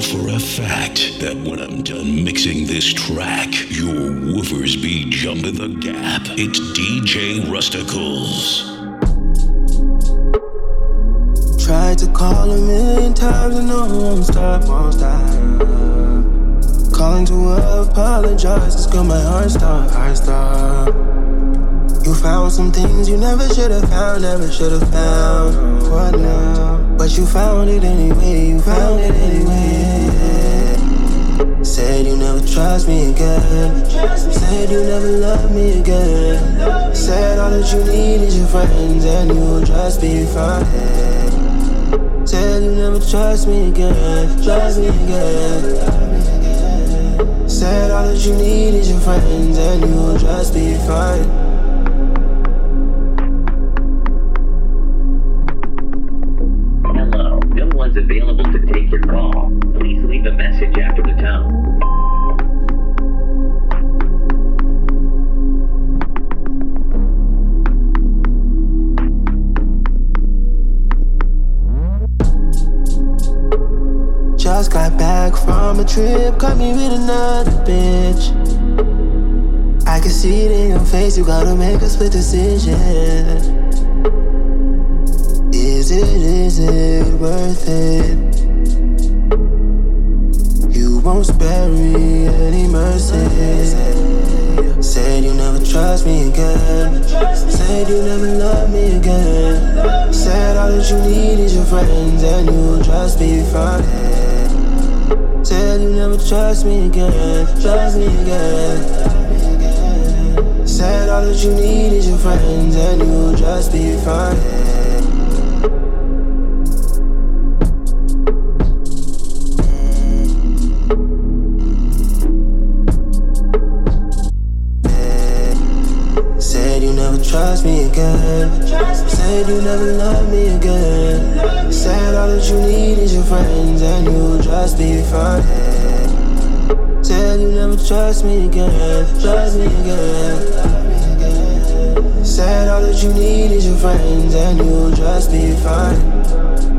for a fact that when I'm done mixing this track, your woofers be jumping the gap. It's DJ Rusticles. Tried to call a million times and no, won't stop. Calling to apologize, cause girl, my heart stop. You found some things you never should've found. What now? But you found it anyway, Said you never trust me again. Said you never love me again. Said all that you need is your friends and you'll just be fine. Said you never trust me again. Said all that you need is your friends and you'll just be fine. Hello, no one's available to take your call. Please leave a message after the tone. Just got back from a trip, caught me with another bitch. I can see it in your face, you gotta make a split decision. Is it worth it? You won't spare me any mercy. Said you never trust me again. Said you never love me again. Said all that you need is your friends and you'll just be fine. Said you never trust me again. Said all that you need is your friends and you'll just be fine. Said you never trust me again. Said you never love me again. Said all that you need is your friends and you'll just be fine. Said you never trust me again. Said all that you need is your friends and you'll just be fine.